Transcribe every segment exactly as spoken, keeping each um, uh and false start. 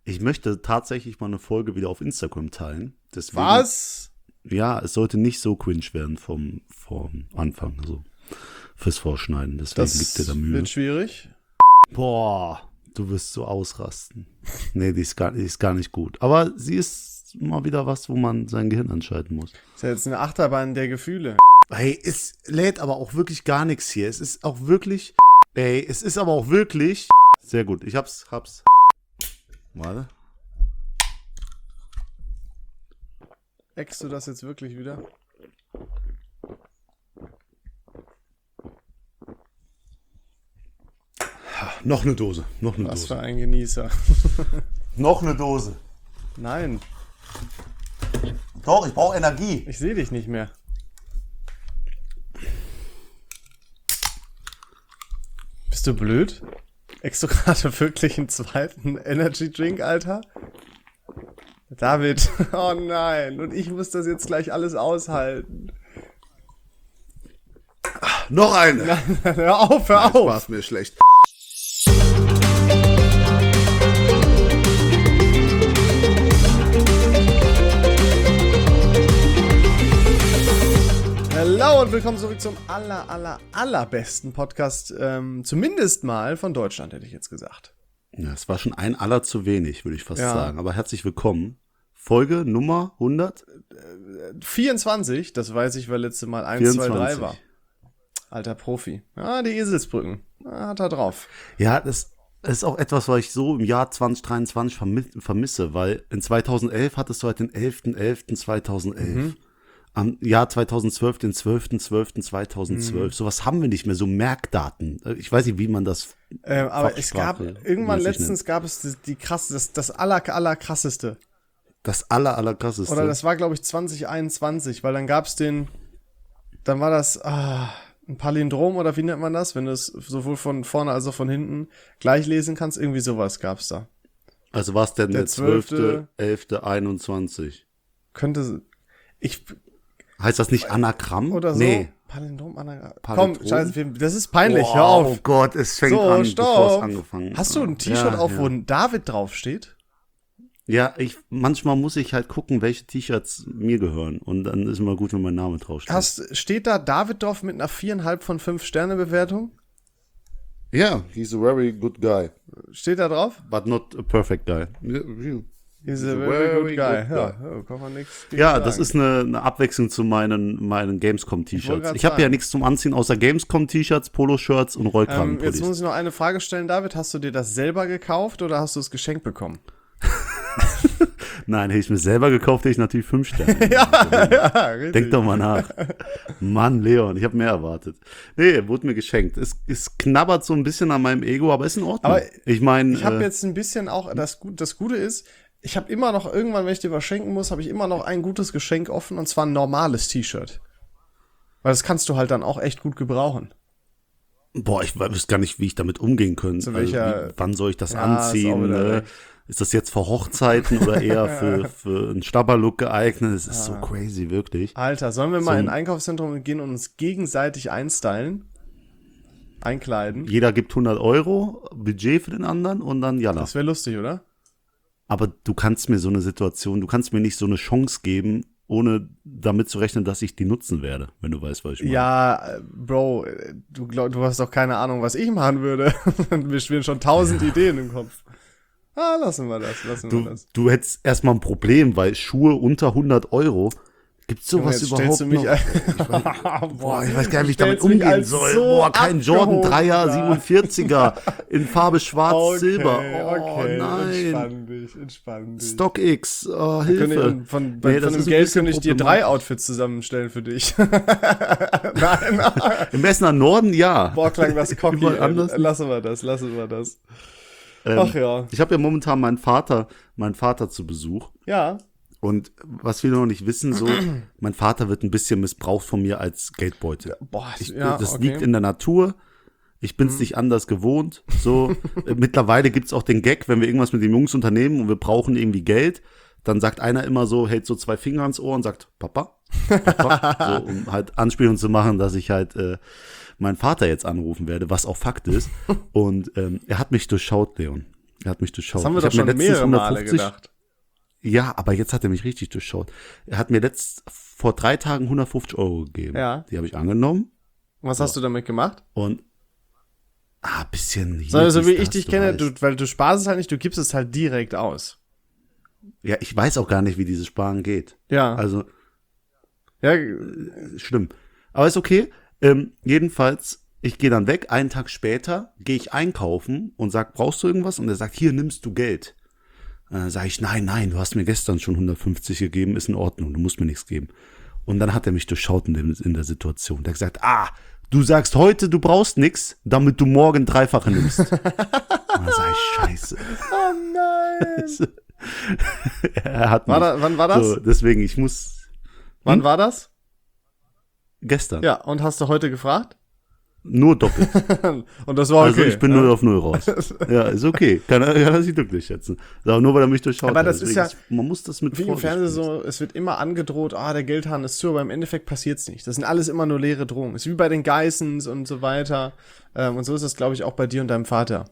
Ich möchte tatsächlich mal eine Folge wieder auf Instagram teilen. Deswegen, Was? Ja, es sollte nicht so cringe werden vom, vom Anfang, also fürs Vorschneiden. Deswegen Das gibt dir da Mühe. wird schwierig. Boah, du wirst so ausrasten. Nee, die ist, gar, die ist gar nicht gut. Aber sie ist mal wieder was, wo man sein Gehirn anschalten muss. Ist ja jetzt eine Achterbahn der Gefühle. Hey, es lädt aber auch wirklich gar nichts hier. Es ist auch wirklich, ey, es ist aber auch wirklich, sehr gut, ich hab's, hab's. Warte. Eckst du das jetzt wirklich wieder? Noch eine Dose, noch eine Was Dose. für ein Genießer. Noch eine Dose. Nein, Doch, ich brauche Energie. ich sehe dich nicht mehr. Bist du blöd? Eckst du gerade wirklich einen zweiten Energy Drink, Alter? David, oh nein. Und ich muss das jetzt gleich alles aushalten. Noch eine. Nein, hör auf, hör Jetzt auf. war's mir schlecht. Hallo und willkommen zurück zum aller, aller, allerbesten Podcast, ähm, zumindest mal von Deutschland, hätte ich jetzt gesagt. Ja, es war schon ein aller zu wenig, würde ich fast Ja. sagen. Aber herzlich willkommen. Folge Nummer hundert? vierundzwanzig, das weiß ich, weil letzte Mal eins, zwei, drei vierundzwanzig. war. Alter Profi. Ja, die Eselsbrücken. Ja, hat er drauf. Ja, das ist auch etwas, was ich so im Jahr zwanzig dreiundzwanzig vermi- vermisse, weil in zweitausendelf hattest du halt den elften elften zweitausendelf. Mhm. Am Jahr zweitausendzwölf den zwölften zwölften zweitausendzwölf. Mhm. Sowas haben wir nicht mehr, so Merkdaten. Ich weiß nicht, wie man das Ähm, aber es gab, Fachsprache irgendwann mäßig letztens gab es die, die krasse, das, das aller, aller krasseste. das aller, aller krasseste. Oder das war, glaube ich, zwanzig einundzwanzig, weil dann gab es den, dann war das ah, ein Palindrom oder wie nennt man das, wenn du es sowohl von vorne als auch von hinten gleich lesen kannst, irgendwie sowas gab's da. Also war es denn der der zwölfte zwölfte elfte einundzwanzig? Könnte, ich, Heißt das nicht Anagramm? oder so. Nee. Palindrom, Anagramm. Palindrom? Komm, scheiße, wir- das ist peinlich, Wow, hör auf. Oh Gott, es fängt So, an, bevor es stopp. angefangen Hast du ein T-Shirt ja, auf, ja. wo ein David draufsteht? Ja, ich, manchmal muss ich halt gucken, welche T-Shirts mir gehören. Und dann ist immer gut, wenn mein Name draufsteht. Hast, steht da David drauf mit einer viereinhalb von fünf Sterne Bewertung? Ja, he's a very good guy, Steht da drauf? but not a perfect guy. He's a very, good guy. Ja, ja, kann man nichts gegen Ja, sagen. das ist eine, eine Abwechslung zu meinen, meinen Ich wollte Gamescom-T-Shirts. grad Ich habe ja sagen. nichts zum Anziehen außer Gamescom-T-Shirts, Poloshirts und ähm, Rollkragenpullis. Jetzt muss ich noch eine Frage stellen, David. Hast du dir das selber gekauft oder hast du es geschenkt bekommen? Nein, hätte ich mir selber gekauft, hätte ich natürlich fünf Sterne. ja, richtig. Denk doch mal nach. Mann, Leon, ich habe mehr erwartet. Nee, wurde mir geschenkt. Es, es knabbert so ein bisschen an meinem Ego, aber ist in Ordnung. Aber ich meine, Ich habe äh, jetzt ein bisschen auch, das, Gut- das Gute ist, ich habe immer noch, irgendwann, wenn ich dir was schenken muss, habe ich immer noch ein gutes Geschenk offen, und zwar ein normales T-Shirt. Weil das kannst du halt dann auch echt gut gebrauchen. boah, ich weiß gar nicht, wie ich damit umgehen könnte. Zu Also, welcher- wie, wann soll ich das Ja, ist auch anziehen? wieder Ne? recht. Ist das jetzt für Hochzeiten oder eher für, für einen Stabberlook geeignet? Das ist so crazy, wirklich. Alter, sollen wir mal So in ein ein- Einkaufszentrum gehen und uns gegenseitig einstylen? Einkleiden? Jeder gibt hundert Euro Budget für den anderen und dann jalla. Das wäre lustig, oder? Aber du kannst mir so eine Situation, du kannst mir nicht so eine Chance geben, ohne damit zu rechnen, dass ich die nutzen werde, wenn du weißt, was ich meine. Ja, äh, Bro, äh, du, glaub, du hast doch keine Ahnung, was ich machen würde. Wir schwirren schon tausend Ideen im Kopf. Ah, lassen wir das, lassen wir Du, das. du hättest erstmal ein Problem, weil Schuhe unter hundert Euro, gibt's sowas Junge, jetzt überhaupt stellst du mich noch? ein- Boah, ich weiß gar nicht, wie ich du damit stellst mich umgehen als soll. so Boah, kein Jordan abgehoben Dreier dar. siebenundvierziger in Farbe schwarz-silber. Okay, Oh okay, nein. entspann dich, entspann dich. StockX, oh, Können Hilfe. wir- Von, Nee, von das dem ist ein Geld bisschen könnte ich dir drei problematisch. Outfits zusammenstellen für dich. Nein, nein. Im Essener Norden, ja. Boah, klang das cocky. Überall ey. anders? Lassen wir das, lassen wir das. Ähm, Ach ja. Ich habe ja momentan meinen Vater, meinen Vater zu Besuch. Ja, Und was viele noch nicht wissen, so, mein Vater wird ein bisschen missbraucht von mir als Geldbeutel. boah, Ich, ja, das okay. liegt in der Natur. Ich bin's nicht anders gewohnt. So, äh, mittlerweile gibt's auch den Gag, wenn wir irgendwas mit den Jungs unternehmen und wir brauchen irgendwie Geld, dann sagt einer immer so, hält so zwei Finger ans Ohr und sagt, Papa, Papa, so, um halt Anspielung zu machen, dass ich halt äh, meinen Vater jetzt anrufen werde, was auch Fakt ist. Und ähm, er hat mich durchschaut, Leon. Er hat mich durchschaut. Das haben wir ich doch hab mir schon letztens mehrere Male hundertfünfzig gedacht. Ja, aber jetzt hat er mich richtig durchschaut. Er hat mir letzt vor drei Tagen hundertfünfzig Euro gegeben. Ja. Die habe ich angenommen. Was hast du damit gemacht? Und ah, bisschen hier, So, also dies, wie ich das, dich du kenne, weißt. du, weil du sparst es halt nicht, du gibst es halt direkt aus. Ja, ich weiß auch gar nicht, wie dieses Sparen geht. Ja. Also, Ja, äh, schlimm. Aber ist okay. Ähm, jedenfalls, ich gehe dann weg. Einen Tag später gehe ich einkaufen und sag, brauchst du irgendwas? Und er sagt, hier nimmst du Geld. Dann sage ich, nein, nein, du hast mir gestern schon hundertfünfzig gegeben, ist in Ordnung, du musst mir nichts geben. Und dann hat er mich durchschaut in, dem, in der Situation. Der hat gesagt, ah, du sagst heute, du brauchst nichts, damit du morgen Dreifache nimmst. Und dann sage ich, scheiße. oh nein. er hat War mich. da, wann war das? So, deswegen, ich muss. Wann Hm? war das? Gestern. Ja, und hast du heute gefragt? Nur doppelt. Und das war okay. Also ich bin nur auf Null raus. Ja, ist okay. Kann er, kann er sich glücklich schätzen. Aber nur weil er mich durchschaut Aber hat. das ist Deswegen, ja man muss das mit Wie im Vorsicht Fernsehen genießen. so, es wird immer angedroht, ah, der Geldhahn ist zu, aber im Endeffekt passiert's nicht. Das sind alles immer nur leere Drohungen. Ist wie bei den Geissens und so weiter. Ähm, und so ist es, glaube ich, auch bei dir und deinem Vater.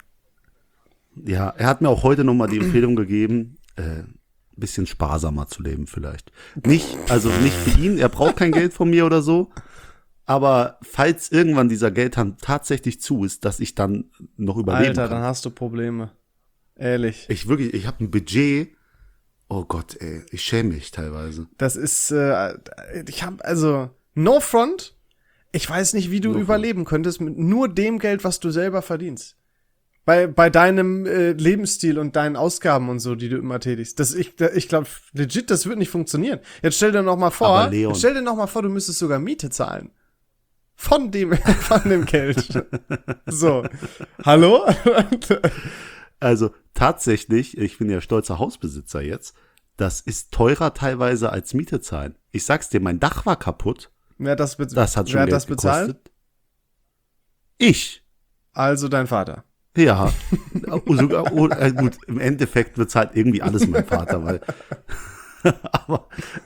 Ja, er hat mir auch heute nochmal die Empfehlung gegeben, äh, ein bisschen sparsamer zu leben vielleicht. Nicht, also nicht für ihn, er braucht kein Geld von mir oder so. Aber falls irgendwann dieser Geldhahn tatsächlich zu ist, dass ich dann noch überleben Alter, kann. dann hast du Probleme. Ehrlich. Ich wirklich, ich habe ein Budget. Oh Gott, ey, ich schäme mich teilweise. Das ist, äh, ich hab, also, no front. Ich weiß nicht, wie du No überleben könntest mit nur dem Geld, was du selber verdienst. Bei, bei deinem äh, Lebensstil und deinen Ausgaben und so, die du immer tätigst. Das, ich ich glaube, legit, das wird nicht funktionieren. Jetzt stell dir noch mal vor, Aber Leon. jetzt stell dir noch mal vor, du müsstest sogar Miete zahlen. Von dem, von dem Geld. So. Hallo? Also tatsächlich, ich bin ja stolzer Hausbesitzer jetzt, das ist teurer teilweise als Miete zahlen. Ich sag's dir, mein Dach war kaputt. Wer hat das, bez- Das hat schon wer hat Geld das bezahlt? gekostet. Ich. Also dein Vater. Ja. Sogar, oh, äh, gut, im Endeffekt bezahlt irgendwie alles mein Vater, weil aber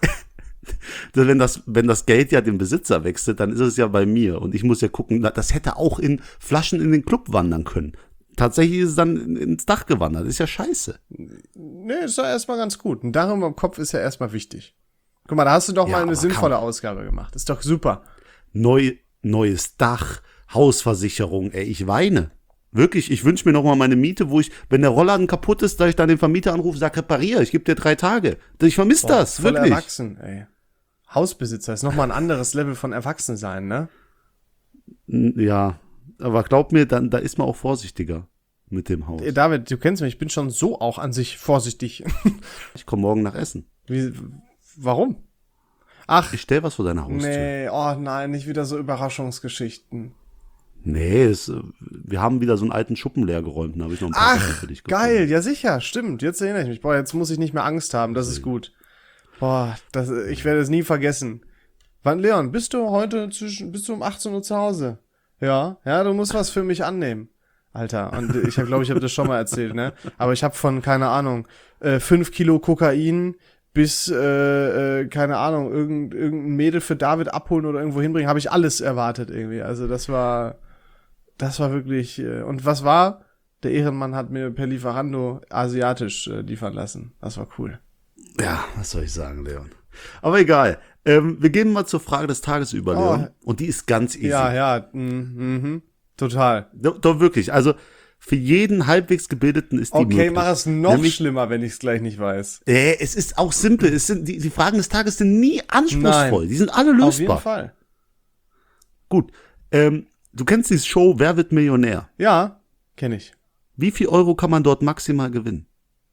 wenn das, wenn das Geld ja dem Besitzer wechselt, dann ist es ja bei mir. Und ich muss ja gucken, das hätte auch in Flaschen in den Club wandern können. Tatsächlich ist es dann ins Dach gewandert. Ist ja scheiße. Nee, ist doch erstmal ganz gut. Ein Dach über dem Kopf ist ja erstmal wichtig. Guck mal, da hast du doch Ja, mal eine aber sinnvolle kann- Ausgabe gemacht. Ist doch super. Neu, neues Dach, Hausversicherung, ey, ich weine. Wirklich, ich wünsche mir noch mal meine Miete, wo ich, wenn der Rollladen kaputt ist, dass ich dann den Vermieter anrufe, sag, reparier, ich gebe dir drei Tage. Ich vermisse das, Voll wirklich. erwachsen, ey. Hausbesitzer ist nochmal ein anderes Level von Erwachsensein, ne? N- Ja, aber glaub mir, dann, da ist man auch vorsichtiger mit dem Haus. Ey, David, du kennst mich, ich bin schon so auch an sich vorsichtig. Ich komme morgen nach Essen. Wie, warum? Ach, Ich stell was vor deiner Haustür. nee, oh nein, nicht wieder so Überraschungsgeschichten. Nee, es, äh, wir haben wieder so einen alten Schuppen leer geräumt, da habe ich noch ein paar Sachen Ach, für dich gefunden. geil, ja sicher, stimmt, jetzt erinnere ich mich. Boah, jetzt muss ich nicht mehr Angst haben, das ist gut. Boah, das, ich werde es nie vergessen. Wann, Leon, bist du heute zwischen, bist du um achtzehn Uhr zu Hause? Ja, ja, du musst was für mich annehmen. Alter, und ich glaube, ich habe das schon mal erzählt, ne? Aber ich habe von, keine Ahnung, äh, fünf Kilo Kokain bis, äh, äh, keine Ahnung, irgend, irgendein Mädel für David abholen oder irgendwo hinbringen, habe ich alles erwartet irgendwie. Also das war, das war wirklich, äh, und was war? Der Ehrenmann hat mir per Lieferando asiatisch äh, liefern lassen. Das war cool. Ja, was soll ich sagen, Leon? Aber egal. Ähm, wir gehen mal zur Frage des Tages über, Oh. Leon. Und die ist ganz easy. Ja, ja, mhm, mhm, total. Doch, doch wirklich. Also für jeden halbwegs Gebildeten ist die Okay, möglich. mach es noch Nämlich- schlimmer, wenn ich es gleich nicht weiß. Äh, es ist auch simpel. Es sind, die, die Fragen des Tages sind nie anspruchsvoll. Nein. Die sind alle Auf jeden lösbar. Fall. Gut. Ähm, du kennst die Show Wer wird Millionär? Ja, kenne ich. Wie viel Euro kann man dort maximal gewinnen?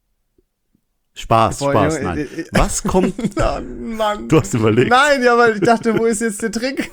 Spaß, Boah, Spaß, Junge, nein. äh, äh, Was kommt? Oh, Mann. Du hast überlegt. Nein, ja, weil ich dachte, wo ist jetzt der Trick?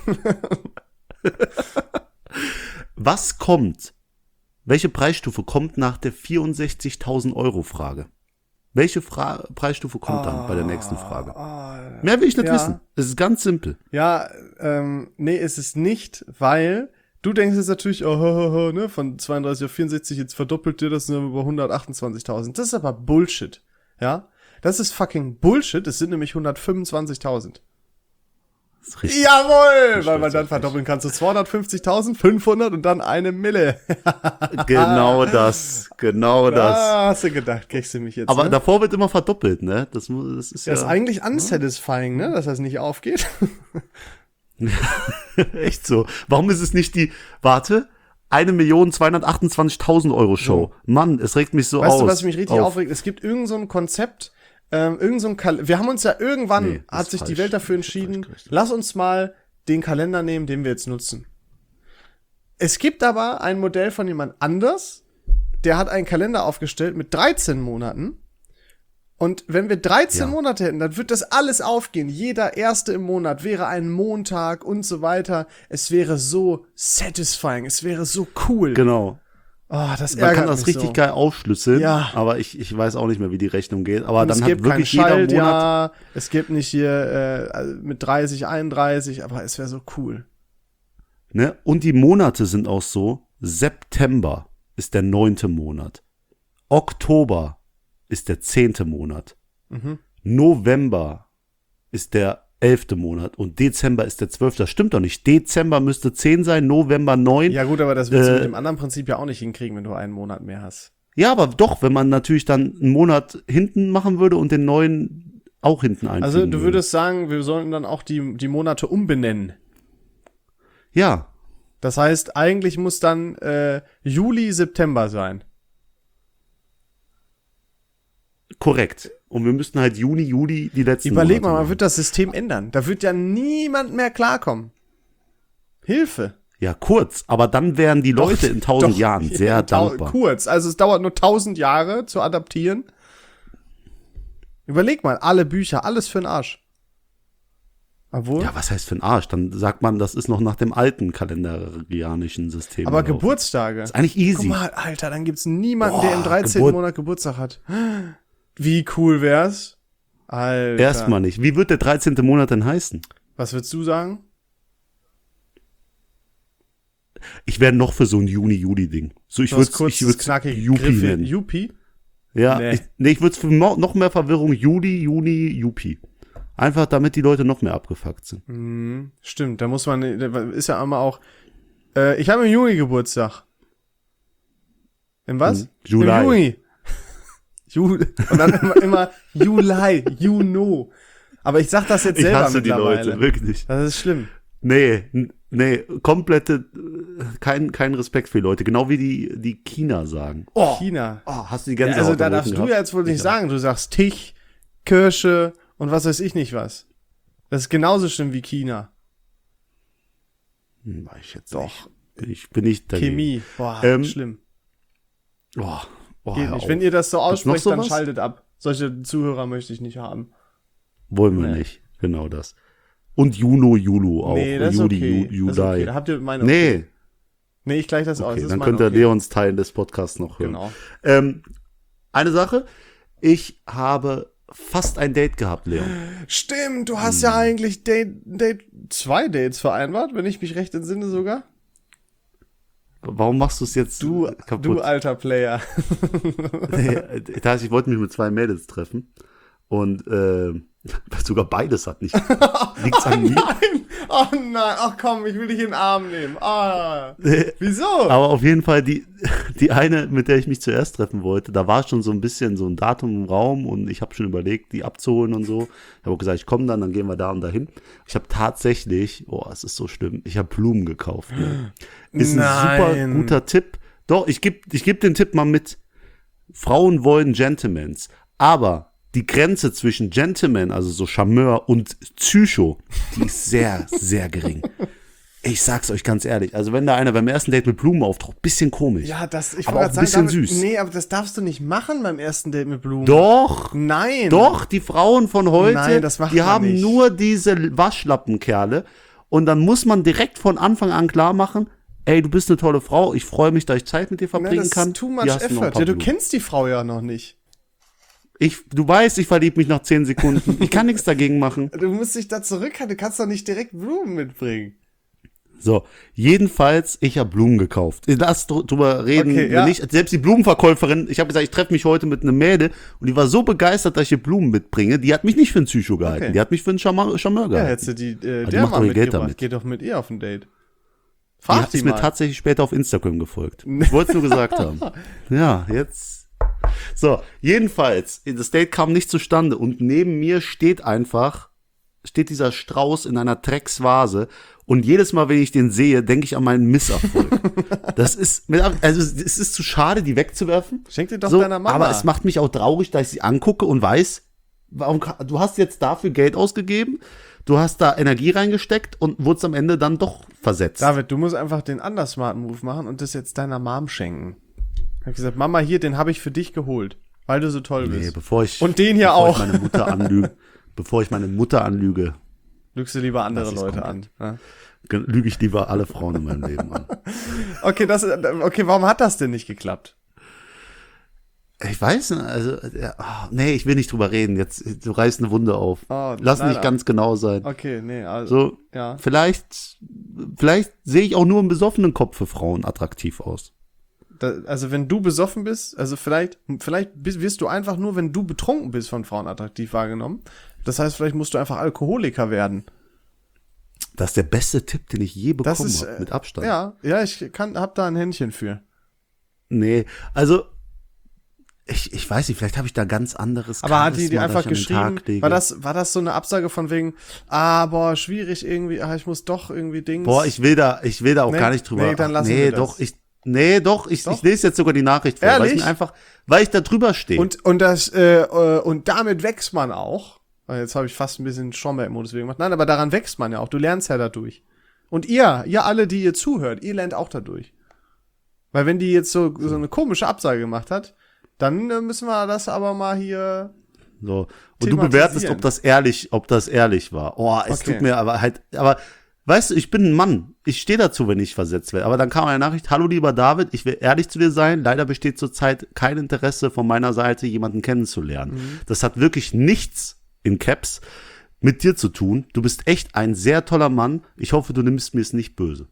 Was kommt? Welche Preisstufe kommt nach der vierundsechzigtausend Euro Frage? Welche Fra Preisstufe kommt dann bei der nächsten Frage? Oh, Mehr will ich nicht ja. wissen. Es ist ganz simpel. ja, ähm, nee, ist es nicht, weil du denkst jetzt natürlich, oh, ho, ho, ho, ne, von zweiunddreißig auf vierundsechzig, jetzt verdoppelt dir das sind wir über hundertachtundzwanzigtausend. Das ist aber Bullshit, ja? Das ist fucking Bullshit, es sind nämlich hundertfünfundzwanzigtausend. Das ist richtig. Jawohl! Weil man stolz dann auf verdoppeln kann zu zweihundertfünfzigtausend, fünfhundert und dann eine Mille. Genau das, genau das. Da hast du gedacht, kriegst du mich jetzt, Aber ne? davor wird immer verdoppelt, ne? Das, mu- das ist ja Das ist eigentlich unsatisfying, ne? Dass das nicht aufgeht. echt so. Warum ist es nicht die, warte, eine Million zweihundertachtundzwanzigtausend Euro Show? Mann, es regt mich so Weißt aus. du, was mich richtig auf. aufregt? Es gibt irgend so ein Konzept, ähm, irgend so ein Kal- wir haben uns ja irgendwann, Nee, das hat ist sich die falsch. Welt dafür Das ist entschieden, falsch gerichtet. lass uns mal den Kalender nehmen, den wir jetzt nutzen. Es gibt aber ein Modell von jemand anders, der hat einen Kalender aufgestellt mit dreizehn Monaten. Und wenn wir dreizehn Ja. Monate hätten, dann wird das alles aufgehen. Jeder erste im Monat wäre ein Montag und so weiter. Es wäre so satisfying, es wäre so cool. Genau. Oh, das Man ärgert kann das mich richtig so. geil aufschlüsseln, Ja. aber ich, ich weiß auch nicht mehr, wie die Rechnung geht. Aber Und dann es hat gibt kein wirklich jeder Monat. Schaltjahr, es gibt nicht hier äh, mit dreißig, einunddreißig, aber es wäre so cool. Ne? Und die Monate sind auch so. September ist der neunte Monat. Oktober ist der zehnte Monat. Mhm. November ist der elfte Monat. Und Dezember ist der zwölfte. Das stimmt doch nicht. Dezember müsste zehn sein, November neun. Ja gut, aber das willst du Äh, mit dem anderen Prinzip ja auch nicht hinkriegen, wenn du einen Monat mehr hast. Ja, aber doch, wenn man natürlich dann einen Monat hinten machen würde und den neuen auch hinten einfügen Also du würde. würdest sagen, wir sollten dann auch die, die Monate umbenennen. Ja, Das heißt, eigentlich muss dann äh, Juli, September sein. korrekt. Und wir müssten halt Juni, Juli die letzten Überleg mal, Monate man machen. wird das System ändern. Da wird ja niemand mehr klarkommen. Hilfe. Ja, kurz. Aber dann wären die Leute in tausend Doch, Jahren sehr ja, tau- dankbar. Kurz, also es dauert nur tausend Jahre zu adaptieren. Überleg mal, alle Bücher, alles für den Arsch. Obwohl, Ja, was heißt für ein Arsch? Dann sagt man, das ist noch nach dem alten kalendarianischen System. aber gelaufen. Geburtstage. Ist eigentlich easy. Guck mal, Alter, dann gibt's niemanden, der im Boah, dreizehnten Geburt- Monat Geburtstag hat. Wie cool wär's? Alter. Erstmal nicht. Wie wird der dreizehnte Monat denn heißen? Was würdest du sagen? Ich wäre noch für so ein Juni-Juli-Ding. So, ich Du hast würde kurz ich das würd's knackige Jupi Griffe. nennen. Jupi? Ja, Nee. ich, nee, ich würde es für mo- noch mehr Verwirrung Juli, Juni, Jupi. Einfach damit die Leute noch mehr abgefuckt sind. Mhm, stimmt, da muss man, ist ja immer auch, äh, ich habe im Juni Geburtstag. Im was? Im Juli. Im Juni. Juli. Und dann immer, immer Juli, Juno. Aber ich sag das jetzt Ich selber hasse die mittlerweile. Leute, wirklich. Das ist schlimm. Nee, n- nee, komplette, äh, kein, kein Respekt für die Leute. Genau wie die, die China sagen. Oh, China. oh hast du die Ja, ganze also da darfst du ja jetzt wohl nicht sagen. Du sagst Tich, Kirsche und was weiß ich nicht was. Das ist genauso schlimm wie China. Hm, weiß ich jetzt Doch. nicht. Ich bin nicht dagegen. Chemie. Boah, Ähm, schlimm. Oh, oh, Geht hör nicht. auf. Wenn ihr das so Gibt's noch aussprecht, dann sowas? schaltet ab. Solche Zuhörer möchte ich nicht haben. Wollen wir Nee. nicht. Genau das. Und Juno, Julu auch. Nee, das ist Juli, okay. Ju, Das ist okay. Juli. Da habt ihr meine Nee, Nee, ich gleich das aus. okay, Das ist dann meine könnt ihr okay. Leons Teil des Podcasts noch hören. Genau. Ähm, eine Sache. Ich habe fast ein Date gehabt, Leon. Stimmt, du hast Hm. ja eigentlich Date, Date, zwei Dates vereinbart, wenn ich mich recht entsinne sogar. Warum machst du es jetzt Du, kaputt? du alter Player. Nee, das heißt, ich wollte mich mit zwei Mädels treffen. Und äh, sogar beides hat nicht. Liegt's an mir? Nein, oh nein, ach komm, ich will dich in den Arm nehmen. Ah, wieso? Aber auf jeden Fall die, die eine, mit der ich mich zuerst treffen wollte, da war schon so ein bisschen so ein Datum im Raum und ich habe schon überlegt, die abzuholen und so. Ich habe auch gesagt, ich komme dann, dann gehen wir da und dahin. Ich habe tatsächlich, oh, es ist so schlimm, ich habe Blumen gekauft. Ne? Ist Nein. ein super guter Tipp. Doch, ich gebe ich geb den Tipp mal mit. Frauen wollen Gentlemans. Aber die Grenze zwischen Gentleman, also so Charmeur, und Psycho, die ist sehr, sehr gering. Ich sag's euch ganz ehrlich. Also wenn da einer beim ersten Date mit Blumen auftaucht, bisschen komisch. Ja, das, ich aber wollte auch ein gerade bisschen damit- süß. Nee, aber das darfst du nicht machen beim ersten Date mit Blumen. Doch, Nein. doch, die Frauen von heute, Nein, das macht die man haben nicht. nur diese Waschlappenkerle. Und dann muss man direkt von Anfang an klar machen, ey, du bist eine tolle Frau, ich freue mich, dass ich Zeit mit dir Na, verbringen das kann. ist too Hier much hast du noch ein effort. paar Ja, du Blumen. kennst die Frau ja noch nicht. Ich, du weißt, ich verliebe mich nach zehn Sekunden. Ich kann nichts dagegen machen. Du musst dich da zurückhalten. Du kannst doch nicht direkt Blumen mitbringen. So, jedenfalls, ich habe Blumen gekauft. Lass dr- drüber reden. Okay, wenn ja. ich, selbst die Blumenverkäuferin, ich habe gesagt, ich treffe mich heute mit einem Mädel und die war so begeistert, dass ich ihr Blumen mitbringe. Die hat mich nicht für einen Psycho gehalten, Okay. die hat mich für einen Charmeur, Charmeur Ja, gehalten. hättest du die, äh, die der macht mal doch ihr Geld mitgebracht. damit. Geh doch mit ihr auf ein Date. Die Frag hat die es mir mal. tatsächlich später auf Instagram gefolgt. Ich wollte es nur gesagt haben. Ja, jetzt. So, jedenfalls, das Date kam nicht zustande und neben mir steht einfach, steht dieser Strauß in einer Drecksvase und jedes Mal, wenn ich den sehe, denke ich an meinen Misserfolg. Das ist, mit Ab- also es ist zu schade, die wegzuwerfen. Schenk die doch So, deiner Mama. aber es macht mich auch traurig, dass ich sie angucke und weiß, warum, ka- du hast jetzt dafür Geld ausgegeben, du hast da Energie reingesteckt und wurdest am Ende dann doch versetzt. David, du musst einfach den anders smarten Move machen und das jetzt deiner Mom schenken. Ich hab gesagt, Mama, hier, den habe ich für dich geholt, weil du so toll Nee, bist. bevor ich, Und den hier bevor auch. ich meine Mutter anlüge, bevor ich meine Mutter anlüge, Lügst du lieber andere Das ist Leute an. komplett. Ja? lüge ich lieber alle Frauen in meinem Leben an. Okay, das, okay, warum hat das denn nicht geklappt? Ich weiß nicht, also, ja, oh, nee, ich will nicht drüber reden. Jetzt, du reißt eine Wunde auf. Oh, Lass leider. nicht ganz genau sein. Okay, nee, also, So, ja. vielleicht, vielleicht sehe ich auch nur im besoffenen Kopf für Frauen attraktiv aus. Da, also wenn du besoffen bist, also vielleicht, vielleicht bist- wirst du einfach nur, wenn du betrunken bist, von Frauen attraktiv wahrgenommen. Das heißt, vielleicht musst du einfach Alkoholiker werden. Das ist der beste Tipp, den ich je Das bekommen ist, habe, äh, mit Abstand. Ja, ja, ich kann, hab da ein Händchen für. Nee, also, ich, ich weiß nicht, vielleicht habe ich da ganz anderes Aber hat die Charisma, die das einfach ich an den geschrieben? Tag lege. War das, war das so eine Absage von wegen, ah, boah, schwierig irgendwie, ah, ich muss doch irgendwie Dings. Boah, ich will da, ich will da auch Nee, gar nicht drüber. nee, dann lassen nee, wir das. doch, ich, nee, doch, ich, Doch? ich lese jetzt sogar die Nachricht vor, weil ich Ehrlich? mir einfach, weil ich da drüber stehe. Und, und das, äh, äh, und damit wächst man auch. Jetzt habe ich fast ein bisschen Stromberg-Modus gemacht. Nein, aber daran wächst man ja auch. Du lernst ja dadurch. Und ihr, ihr alle, die ihr zuhört, ihr lernt auch dadurch. Weil wenn die jetzt so, so eine komische Absage gemacht hat, dann äh, müssen wir das aber mal hier. So. Und du bewertest, ob das ehrlich, ob das ehrlich war. Oh, es Okay. tut mir aber halt, aber weißt du, ich bin ein Mann. Ich stehe dazu, wenn ich versetzt werde. Aber dann kam eine Nachricht: Hallo lieber David, ich will ehrlich zu dir sein. Leider besteht zurzeit kein Interesse von meiner Seite, jemanden kennenzulernen. Mhm. Das hat wirklich nichts in Caps mit dir zu tun. Du bist echt ein sehr toller Mann. Ich hoffe, du nimmst mir es nicht böse.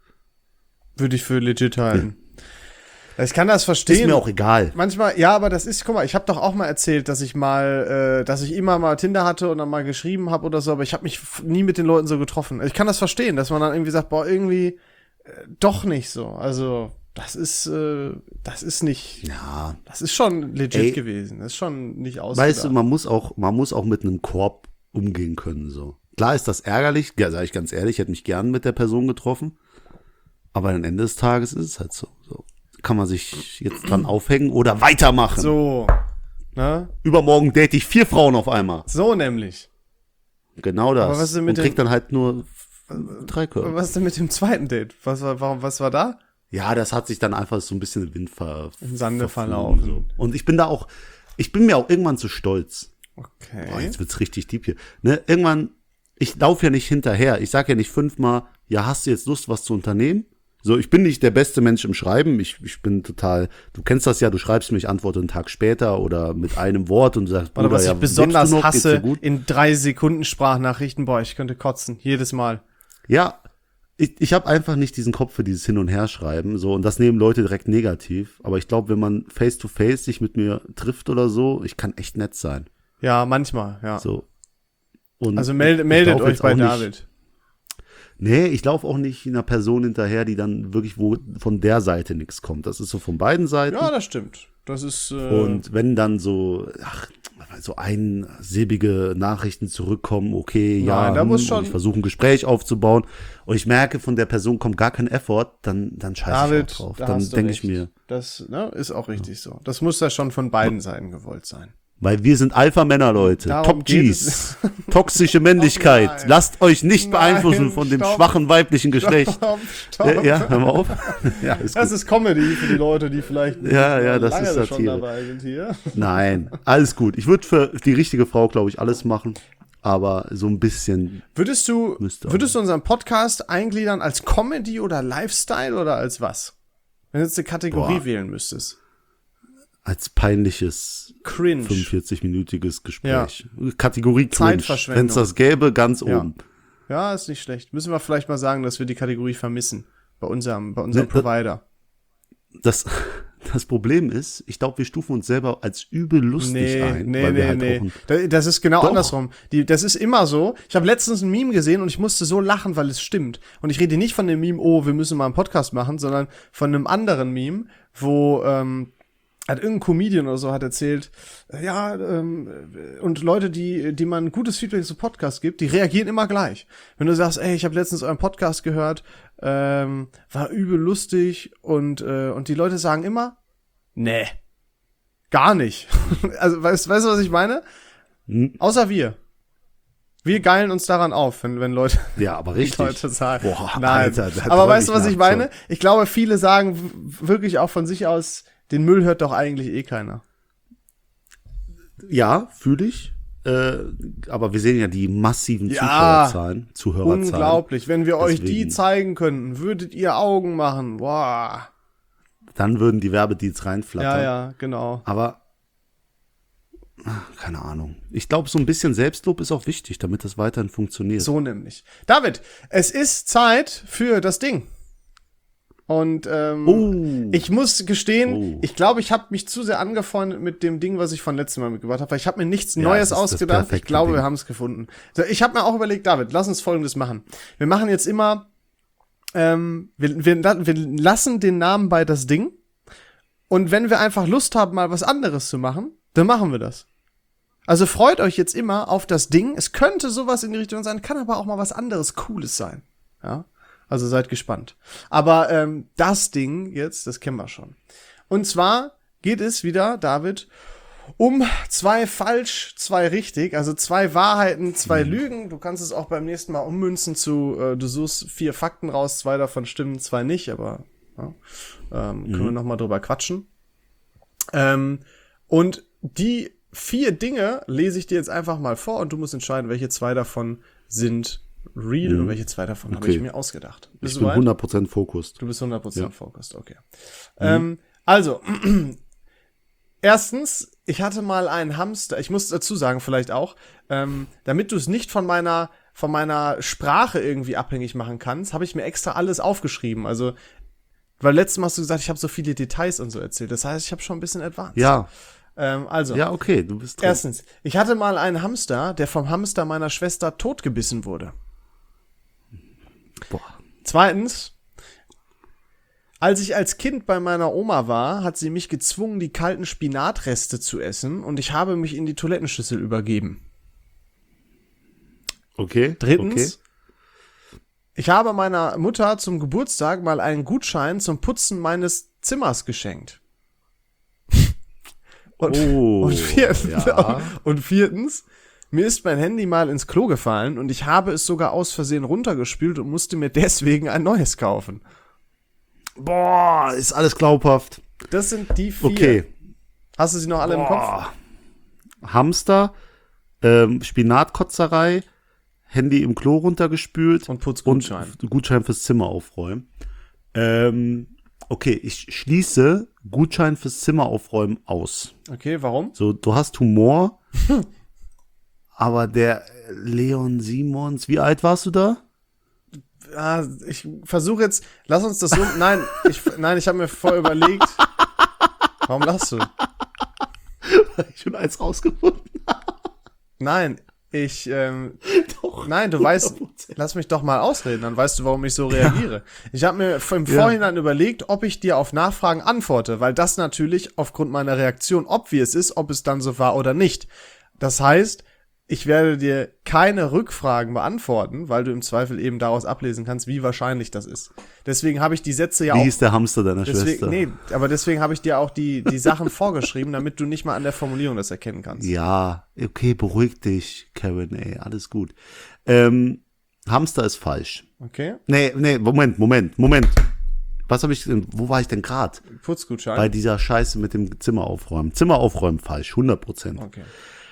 Würde ich für legit halten. Ich kann das verstehen. Ist mir auch egal. Manchmal, ja, aber das ist, guck mal, ich habe doch auch mal erzählt, dass ich mal, äh, dass ich immer mal Tinder hatte und dann mal geschrieben habe oder so, aber ich habe mich f- nie mit den Leuten so getroffen. Ich kann das verstehen, dass man dann irgendwie sagt, boah, irgendwie äh, doch nicht so. Also, das ist, äh, das ist nicht, Ja. das ist schon legit Ey. gewesen. Das ist schon nicht ausgedacht. Weißt du, man muss auch, man muss auch mit einem Korb umgehen können, so. Klar ist das ärgerlich, ja, sage ich ganz ehrlich, ich hätte mich gern mit der Person getroffen. Aber am Ende des Tages ist es halt so. so. Kann man sich jetzt dran aufhängen oder weitermachen. So, ne? Übermorgen date ich vier Frauen auf einmal. So nämlich. Genau das. Aber was ist denn mit Und krieg dem- dann halt nur f- drei Körper. Was denn mit dem zweiten Date? Was war, warum, was war da? Ja, das hat sich dann einfach so ein bisschen im Wind ver Im Sande verflogen, verlaufen. So. Und ich bin da auch, ich bin mir auch irgendwann zu stolz. Okay. Boah, jetzt wird's richtig deep hier. Ne, irgendwann, ich laufe ja nicht hinterher. Ich sag ja nicht fünfmal, ja, hast du jetzt Lust, was zu unternehmen? So, ich bin nicht der beste Mensch im Schreiben. Ich, ich bin total, du kennst das ja, du schreibst mir, ich antworte einen Tag später oder mit einem Wort und du sagst, Oder Bruder, was ja, ich besonders lebst du noch? Geht's dir hasse, gut? in drei Sekunden Sprachnachrichten, boah, ich könnte kotzen, jedes Mal. Ja, ich, ich habe einfach nicht diesen Kopf für dieses Hin- und Herschreiben. So, und das nehmen Leute direkt negativ. Aber ich glaube, wenn man face to face sich mit mir trifft oder so, ich kann echt nett sein. Ja, manchmal, ja. So. Und Also meld, ich meldet lauf euch jetzt bei auch nicht- David. Nee, ich laufe auch nicht einer Person hinterher, die dann wirklich, wo von der Seite nichts kommt. Das ist so von beiden Seiten. Ja, das stimmt. Das ist, äh, Und wenn dann so, ach, so einsilbige Nachrichten zurückkommen, okay, ja, Nein, da muss hm, schon- und ich versuche ein Gespräch aufzubauen und ich merke, von der Person kommt gar kein Effort, dann, dann scheiße David, ich auch drauf. da Dann hast du denke ich recht. mir, Das ne, ist auch richtig so. Das muss ja schon von beiden Seiten gewollt sein. weil wir sind Alpha-Männer, Leute. Darum Top geht Gs. Toxische Männlichkeit. nein. Lasst euch nicht Nein, beeinflussen von dem stopp. schwachen weiblichen Geschlecht. Stopp, stopp. Ja, ja, hör mal auf. Ja, ist Das gut. ist Comedy für die Leute, die vielleicht nicht Ja, ja, das lange ist schon Satire. dabei sind hier. Nein, alles gut. Ich würde für die richtige Frau, glaube ich, alles machen. Aber so ein bisschen, Würdest du, Müsste auch. würdest du unseren Podcast eingliedern als Comedy oder Lifestyle oder als was? Wenn du jetzt eine Kategorie Boah. wählen müsstest. als peinliches Cringe. fünfundvierzig-minütiges Gespräch. Kategorie Cringe. Zeitverschwendung. Wenn es das gäbe, ganz Ja. oben. Ja, ist nicht schlecht. Müssen wir vielleicht mal sagen, dass wir die Kategorie vermissen. Bei unserem, bei unserem Ne, Provider. Das, das Problem ist, ich glaube, wir stufen uns selber als übel lustig Nee, ein. nee, weil wir nee, halt nee. auch ein, Da- Das ist genau Doch. andersrum. Die, das ist immer so. Ich habe letztens ein Meme gesehen und ich musste so lachen, weil es stimmt. Und ich rede nicht von dem Meme, oh, wir müssen mal einen Podcast machen, sondern von einem anderen Meme, wo ähm, hat irgendein Comedian oder so hat erzählt, äh, ja, ähm, und Leute, die die man gutes Feedback zu Podcast gibt, die reagieren immer gleich. Wenn du sagst, ey, ich habe letztens euren Podcast gehört, ähm, war übel lustig und äh, und die Leute sagen immer, nee, gar nicht. Also weißt weißt du, was ich meine? Hm? Außer wir. Wir geilen uns daran auf, wenn wenn Leute ja, aber die richtig. Leute sagen. Boah, Nein. Alter, da Aber träum weißt du, was ich nachts meine? Ich glaube, viele sagen w- wirklich auch von sich aus, den Müll hört doch eigentlich eh keiner. so. Ja, fühle ich. Äh, aber wir sehen ja die massiven Ja. Zuschauerzahlen, Zuhörerzahlen. Unglaublich. Wenn wir euch die Deswegen. zeigen könnten, würdet ihr Augen machen. Boah. Dann würden die Werbedeals reinflattern. Ja, ja, genau. Aber, ach, keine Ahnung. Ich glaube, so ein bisschen Selbstlob ist auch wichtig, damit das weiterhin funktioniert. So nämlich. David, es ist Zeit für das Ding. Und ähm, Oh. ich muss gestehen, Oh. ich glaube, ich habe mich zu sehr angefreundet mit dem Ding, was ich von letztem Mal mitgebracht habe, weil ich habe mir nichts Ja, Neues es ist das ausgedacht. Ich perfekte glaube, Ding. wir haben es gefunden. So, ich habe mir auch überlegt, David, lass uns Folgendes machen. Wir machen jetzt immer, ähm, wir, wir, wir lassen den Namen bei das Ding. Und wenn wir einfach Lust haben, mal was anderes zu machen, dann machen wir das. Also freut euch jetzt immer auf das Ding. Es könnte sowas in die Richtung sein, kann aber auch mal was anderes Cooles sein. Ja, also seid gespannt. Aber ähm, das Ding jetzt, das kennen wir schon. Und zwar geht es wieder, David, um zwei falsch, zwei richtig. Also zwei Wahrheiten, zwei Lügen. Du kannst es auch beim nächsten Mal ummünzen zu, äh, du suchst vier Fakten raus, zwei davon stimmen, zwei nicht. Aber ja, ähm, können wir noch mal drüber quatschen. Ähm, und die vier Dinge lese ich dir jetzt einfach mal vor und du musst entscheiden, welche zwei davon sind real und welche zwei davon habe Okay. ich mir ausgedacht. Bist Ich du bin weit? hundert Prozent fokussiert. Du bist hundert Prozent Ja. focused, okay. Ähm, also, erstens, ich hatte mal einen Hamster, ich muss dazu sagen vielleicht auch, ähm, damit du es nicht von meiner, von meiner Sprache irgendwie abhängig machen kannst, habe ich mir extra alles aufgeschrieben. Also, weil letztes Mal hast du gesagt, ich habe so viele Details und so erzählt. Das heißt, ich habe schon ein bisschen advanced. Ja, Ähm, also, ja, okay, du bist drin. erstens, ich hatte mal einen Hamster, der vom Hamster meiner Schwester totgebissen wurde. Boah. Zweitens, als ich als Kind bei meiner Oma war, hat sie mich gezwungen, die kalten Spinatreste zu essen und ich habe mich in die Toilettenschüssel übergeben. Okay. Drittens, Okay. ich habe meiner Mutter zum Geburtstag mal einen Gutschein zum Putzen meines Zimmers geschenkt. Und, Oh, und, viertens, ja. und viertens, mir ist mein Handy mal ins Klo gefallen und ich habe es sogar aus Versehen runtergespült und musste mir deswegen ein neues kaufen. Boah, ist alles glaubhaft. Das sind die vier. Okay. Hast du sie noch alle im Kopf? Boah. Hamster, ähm, Spinatkotzerei, Handy im Klo runtergespült Und Putzgutschein. und Gutschein fürs Zimmer aufräumen. Ähm, okay, ich schließe Gutschein fürs Zimmer aufräumen aus. Okay, warum? So, du hast Humor, aber der Leon Simons, wie alt warst du da? Ah, ich versuche jetzt, lass uns das so, nein, ich, nein, ich habe mir vorher überlegt, warum lachst du? Weil ich schon eins rausgefunden habe. Nein, ich, ähm, Doch. nein, du weißt, hundert Prozent. lass mich doch mal ausreden, dann weißt du, warum ich so reagiere. Ich habe mir im Ja. Vorhinein überlegt, ob ich dir auf Nachfragen antworte, weil das natürlich aufgrund meiner Reaktion obvious ist, ob es dann so war oder nicht. Das heißt, ich werde dir keine Rückfragen beantworten, weil du im Zweifel eben daraus ablesen kannst, wie wahrscheinlich das ist. Deswegen habe ich die Sätze ja Wie auch hieß der Hamster deiner Deswegen, Schwester? nee, aber deswegen habe ich dir auch die, die Sachen vorgeschrieben, damit du nicht mal an der Formulierung das erkennen kannst. Ja, okay, beruhig dich, Karen, ey, alles gut. Ähm, Hamster ist falsch. Okay? Nee, nee, Moment, Moment, Moment. Was habe ich denn, wo war ich denn gerade? Putzgutschein. Bei dieser Scheiße mit dem Zimmer aufräumen. Zimmer aufräumen falsch, hundert Prozent. Okay.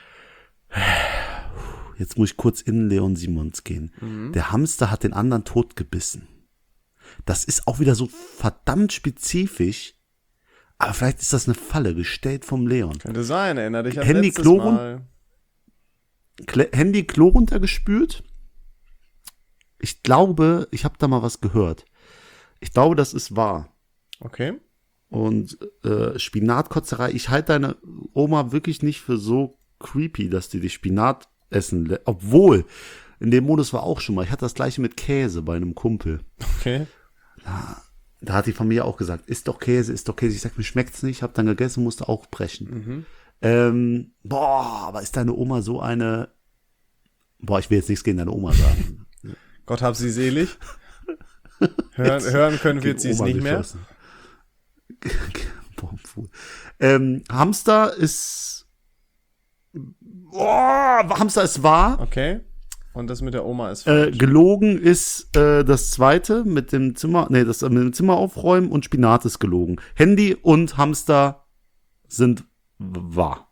Jetzt muss ich kurz in Leon Simons gehen. Mhm. Der Hamster hat den anderen totgebissen. Das ist auch wieder so verdammt spezifisch. Aber vielleicht ist das eine Falle, gestellt vom Leon. Könnte sein, erinnere dich an Handy, letztes Klo run- Mal. Kle- Handy, Klo runtergespült. Ich glaube, ich habe da mal was gehört. Ich glaube, das ist wahr. Okay. Und äh, Spinatkotzerei, ich halte deine Oma wirklich nicht für so creepy, dass die dich Spinat essen lässt. Obwohl, in dem Modus war auch schon mal, ich hatte das gleiche mit Käse bei einem Kumpel. Okay. Da, da hat die Familie auch gesagt, isst doch Käse, isst doch Käse. Ich sag, mir schmeckt's nicht, hab dann gegessen, musste auch brechen. Mhm. Ähm, boah, aber ist deine Oma so eine, boah, ich will jetzt nichts gegen deine Oma sagen. Gott hab sie selig. Hören, hören können wird sie es nicht mehr. ähm, Hamster ist, boah, Hamster ist wahr. Okay. Und das mit der Oma ist Äh, falsch. gelogen ist äh, das zweite mit dem Zimmer, nee, das mit dem Zimmer aufräumen und Spinat ist gelogen. Handy und Hamster sind wahr.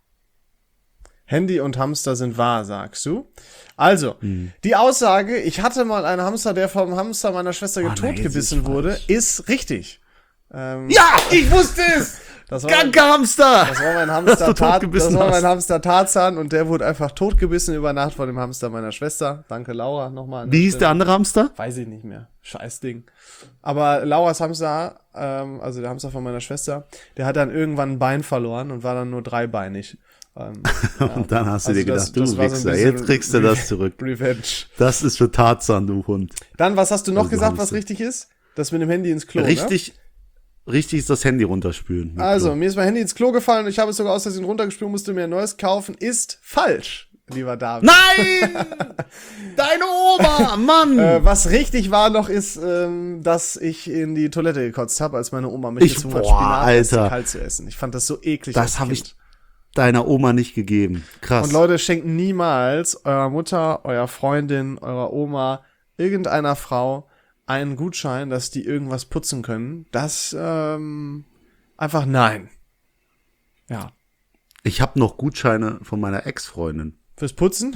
Handy und Hamster sind wahr, sagst du. Also, Hm. die Aussage, ich hatte mal einen Hamster, der vom Hamster meiner Schwester Oh, nee, totgebissen das ist wurde, falsch. ist richtig. Ähm, Ja, ich wusste es! das war, Danke, Hamster! das war mein Dass Hamster, du Tat, totgebissen das war mein hast. Hamster Tarzan und der wurde einfach totgebissen über Nacht von dem Hamster meiner Schwester. Danke, Laura, nochmal. an Wie hieß Stelle. der andere Hamster? Weiß ich nicht mehr. Scheiß Ding. Aber Lauras Hamster, ähm, also der Hamster von meiner Schwester, der hat dann irgendwann ein Bein verloren und war dann nur dreibeinig. Ähm, ja. Und dann hast du Also dir das- gedacht, das du war so ein Wichser, bisschen jetzt kriegst du das zurück. Revenge. Das ist für Tarzan, du Hund. Dann, was hast du noch Also gesagt, was Hamster. richtig ist? Das mit dem Handy ins Klo, Richtig, richtig ist das Handy runterspülen. ne? Also, mir ist mein Handy ins Klo gefallen und ich habe es sogar aus Versehen runtergespült, musste mir ein neues kaufen. Ist falsch, lieber David. Nein! Deine Oma, Mann! Äh, was richtig war noch ist, ähm, dass ich in die Toilette gekotzt habe, als meine Oma mich Ich- gezwungen hat, boah, Spinatreste Alter. kalt zu essen. Ich fand das so eklig. Das als habe Kind. ich deiner Oma nicht gegeben. Krass. Und Leute, schenkt niemals eurer Mutter, eurer Freundin, eurer Oma, irgendeiner Frau einen Gutschein, dass die irgendwas putzen können. Das, ähm, einfach nein. Ja. Ich habe noch Gutscheine von meiner Ex-Freundin. Fürs Putzen?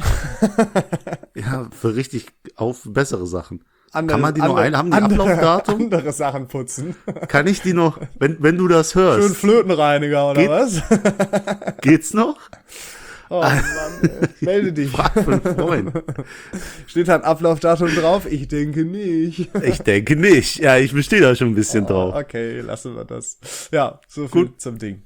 Ja, für richtig auf bessere Sachen. Andere, Kann man die noch andere- ein? Haben die andere, Ablaufdatum? Andere Sachen putzen. Kann ich die noch, wenn, wenn du das Schön hörst, Flötenreiniger oder Geht- was? geht's noch? Oh Mann, ey. Melde dich. Frag für einen Freund. Steht da ein Ablaufdatum drauf? Ich denke nicht. Ich denke nicht. Ja, ich bestehe da schon ein bisschen drauf. Okay, lassen wir das. Ja, so viel Gut. zum Ding.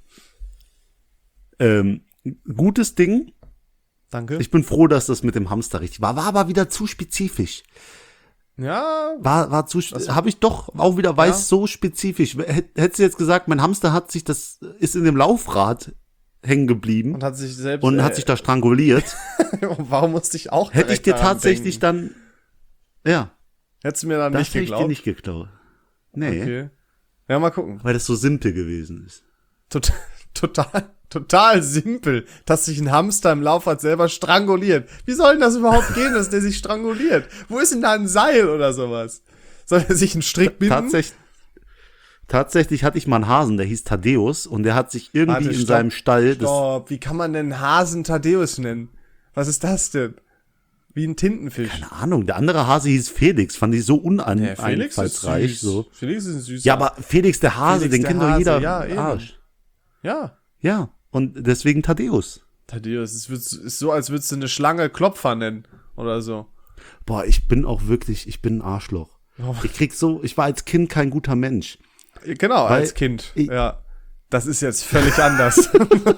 Ähm, gutes Ding. Danke. Ich bin froh, dass das mit dem Hamster richtig war. War aber wieder zu spezifisch. ja, War, war zu, habe ich doch auch wieder weiß, Ja. so spezifisch. Hätt- Hättest du jetzt gesagt, mein Hamster hat sich das, ist in dem Laufrad hängen geblieben und hat sich selbst. und äh, hat sich da stranguliert. warum musste ich auch Hätte ich direkt dir daran tatsächlich denken? dann, ja, Hättest du mir dann das nicht hätte ich dir geglaubt? nicht geklaut. Nee, Okay. Ja, mal gucken. weil das so simpel gewesen ist. Total, total, total simpel, dass sich ein Hamster im Laufrad selber stranguliert. Wie soll denn das überhaupt gehen, dass der sich stranguliert? Wo ist denn da ein Seil oder sowas? Soll er sich einen Strick binden? Tatsächlich, tatsächlich hatte ich mal einen Hasen, der hieß Thaddeus und der hat sich irgendwie Warte, in stopp, seinem Stall, das, Stopp, wie kann man denn Hasen Thaddeus nennen? Was ist das denn? Wie ein Tintenfisch. keine Ahnung, der andere Hase hieß Felix, fand ich so Ja, Felix ist uneinfallsreich. süß. So. Felix ist ein süßer. Ja, aber Felix der Hase, Felix den der kennt doch Hase, jeder ja, eben. Arsch. Ja, Ja, und deswegen Thaddeus. Thaddeus, es wird- ist so, als würdest du eine Schlange Klopfer nennen. Oder so. Boah, ich bin auch wirklich, ich bin ein Arschloch. Oh. Ich krieg so, ich war als Kind kein guter Mensch. Genau, Weil als Kind. ich- Ja. Das ist jetzt völlig anders.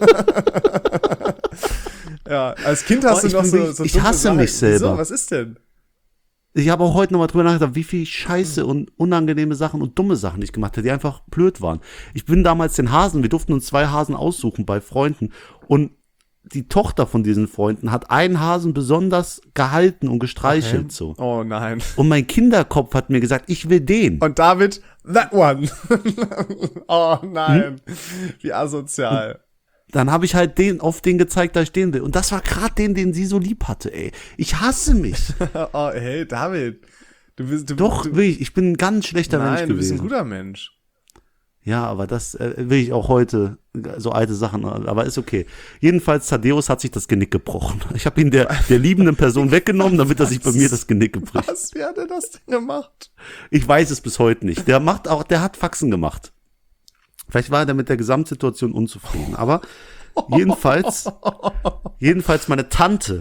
Ja, als Kind hast Oh, ich du noch bin so, wirklich- so ich dumme hasse Sachen. mich selber. Wieso? Was ist denn? Ich habe auch heute nochmal drüber nachgedacht, wie viel Scheiße und unangenehme Sachen und dumme Sachen ich gemacht habe, die einfach blöd waren. Ich bin damals den Hasen, wir durften uns zwei Hasen aussuchen bei Freunden und die Tochter von diesen Freunden hat einen Hasen besonders gehalten und gestreichelt Okay. so. Oh nein. Und mein Kinderkopf hat mir gesagt, ich will den. Und David, that one. Oh nein. Hm? Wie asozial. Dann habe ich halt den auf den gezeigt, da ich den will. Und das war gerade den, den sie so lieb hatte, ey. Ich hasse mich. Oh, hey, David. Du bist, du, Doch, du, will ich. Ich bin ein ganz schlechter Mensch nein, du bist gewesen. ein guter Mensch. Ja, aber das äh, will ich auch heute, so alte Sachen, aber ist okay. Jedenfalls, Thaddeus hat sich das Genick gebrochen. Ich habe ihn der, der liebenden Person weggenommen, damit er sich bei mir das Genick gebricht. Was, wie hat er das denn gemacht? Ich weiß es bis heute nicht. Der macht auch, der hat Faxen gemacht. Vielleicht war er mit der Gesamtsituation unzufrieden, aber jedenfalls, jedenfalls meine Tante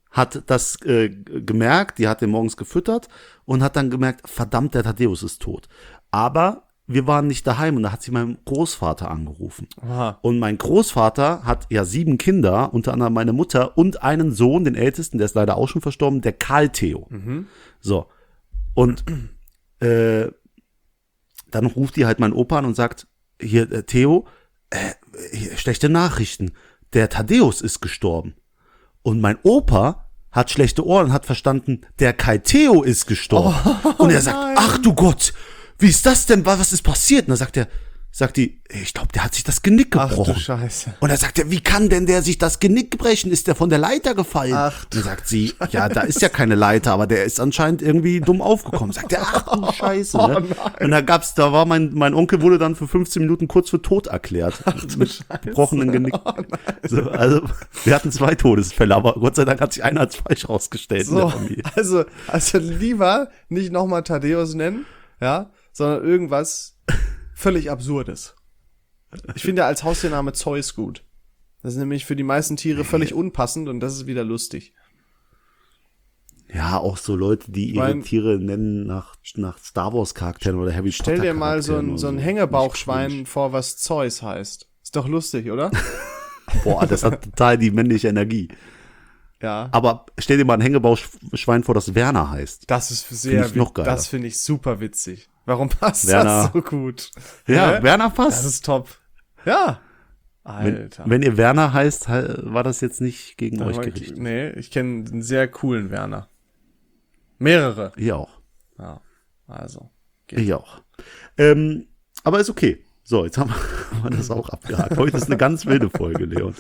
hat das äh, gemerkt, die hat den morgens gefüttert und hat dann gemerkt, verdammt, der Thaddeus ist tot. Aber wir waren nicht daheim und da hat sie meinen Großvater angerufen. Aha. Und mein Großvater hat ja sieben Kinder, unter anderem meine Mutter und einen Sohn, den ältesten, der ist leider auch schon verstorben, der Karl Theo. Mhm. So. Und äh, dann ruft die halt meinen Opa an und sagt, hier, äh, Theo, äh, hier, schlechte Nachrichten, der Thaddeus ist gestorben. Und mein Opa hat schlechte Ohren und hat verstanden, der Kai Theo ist gestorben. Oh, und er sagt, nein. ach du Gott, wie ist das denn? Was ist passiert? Und dann sagt er, sagt die, ich glaube, der hat sich das Genick Ach gebrochen. du Scheiße. Und dann sagt er, wie kann denn der sich das Genick brechen? Ist der von der Leiter gefallen? Ach und dann sagt sie, ja, da ist ja keine Leiter, aber der ist anscheinend irgendwie dumm aufgekommen. Sagt er, ach du Scheiße. Ne? Oh nein. Und da gab's, da war mein, mein Onkel wurde dann für fünfzehn Minuten kurz für tot erklärt. Ach du mit Scheiße. gebrochenen Genick. Oh nein. So, also, wir hatten zwei Todesfälle, aber Gott sei Dank hat sich einer als falsch rausgestellt in der So, Familie. also, also lieber nicht nochmal Thaddeus nennen, ja, sondern irgendwas völlig Absurdes. Ich finde ja als Haustiername Zeus gut. Das ist nämlich für die meisten Tiere völlig unpassend und das ist wieder lustig. Ja, auch so Leute, die ihre mein- Tiere nennen nach, nach Star Wars Charakteren oder Harry Potter Stell dir mal so ein, Charakteren so ein oder Hängebauchschwein Nicht vor, was Zeus heißt. Ist doch lustig, oder? cringe. Boah, das hat total die männliche Energie. Ja. Aber stell dir mal ein Hängebauschwein vor, das Werner heißt. Das ist sehr, ich noch wit- geiler. das finde ich super witzig. Warum passt Werner. das so gut? Ja, Hä? Werner Das passt. ist top. Ja. Wenn, Alter. wenn ihr Werner heißt, he- war das jetzt nicht gegen Da euch war- gerichtet. Nee, ich kenne einen sehr coolen Werner. Mehrere. Ich auch. Ja, also. Ich auch. Ähm, aber ist okay. So, jetzt haben wir, haben wir das auch abgehakt. Heute ist eine ganz wilde Folge, Leon.